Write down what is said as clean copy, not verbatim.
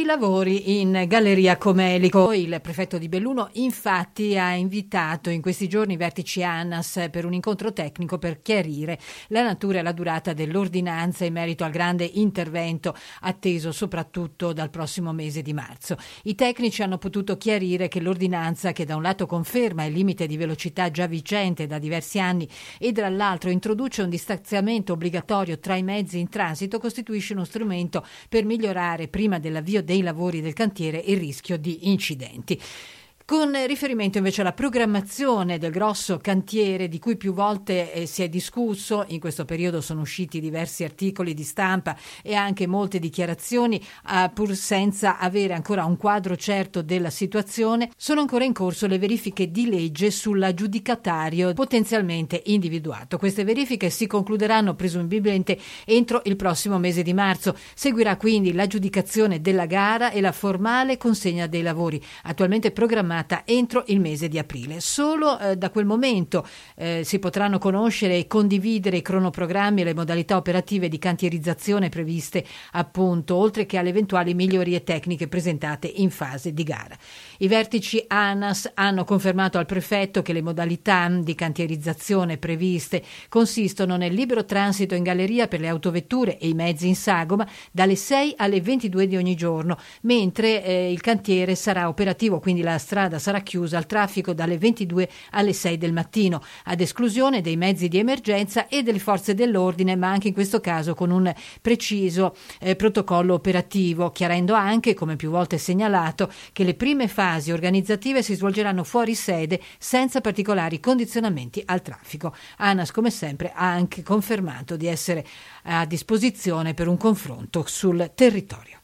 lavori in Galleria Comelico. Il prefetto di Belluno infatti ha invitato in questi giorni i vertici ANAS per un incontro tecnico per chiarire la natura e la durata dell'ordinanza in merito al grande intervento atteso soprattutto dal prossimo mese di marzo. I tecnici hanno potuto chiarire che l'ordinanza, che da un lato conferma il limite di velocità già vigente da diversi anni e dall'altro introduce un distanziamento obbligatorio tra i mezzi in transito, costituisce uno strumento per migliorare prima dell'avvio dei lavori del cantiere il rischio di incidenti. Con riferimento invece alla programmazione del grosso cantiere di cui più volte si è discusso, in questo periodo sono usciti diversi articoli di stampa e anche molte dichiarazioni, pur senza avere ancora un quadro certo della situazione, sono ancora in corso le verifiche di legge sull'aggiudicatario potenzialmente individuato. Queste verifiche si concluderanno presumibilmente entro il prossimo mese di marzo. Seguirà quindi l'aggiudicazione della gara e la formale consegna dei lavori, attualmente programmata entro il mese di aprile. Solo da quel momento si potranno conoscere e condividere i cronoprogrammi e le modalità operative di cantierizzazione previste, appunto, oltre che alle eventuali migliorie tecniche presentate in fase di gara. I vertici ANAS hanno confermato al prefetto che le modalità di cantierizzazione previste consistono nel libero transito in galleria per le autovetture e i mezzi in sagoma dalle 6 alle 22 di ogni giorno, mentre il cantiere sarà operativo, quindi la strada sarà chiusa al traffico dalle 22 alle 6 del mattino, ad esclusione dei mezzi di emergenza e delle forze dell'ordine, ma anche in questo caso con un preciso protocollo operativo, chiarendo anche, come più volte segnalato, che le prime fasi organizzative si svolgeranno fuori sede senza particolari condizionamenti al traffico. ANAS, come sempre, ha anche confermato di essere a disposizione per un confronto sul territorio.